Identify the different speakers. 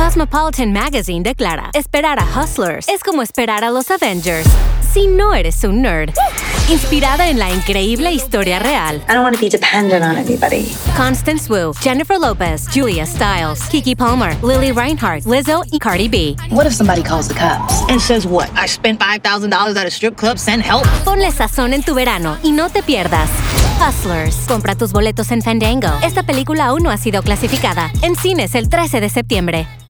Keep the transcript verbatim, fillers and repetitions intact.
Speaker 1: Cosmopolitan Magazine declara: esperar a Hustlers es como esperar a los Avengers si no eres un nerd. Inspirada en la increíble historia real.
Speaker 2: I don't want to be dependent on anybody.
Speaker 1: Constance Wu, Jennifer Lopez, Julia Stiles, Keke Palmer, Lily Reinhart, Lizzo y Cardi B.
Speaker 3: What if somebody calls the cops?
Speaker 4: And says what? I spent five thousand dollars at a strip club, send help.
Speaker 1: Ponle sazón en tu verano y no te pierdas Hustlers. Compra tus boletos en Fandango. Esta película aún no ha sido clasificada. En cines el trece de septiembre.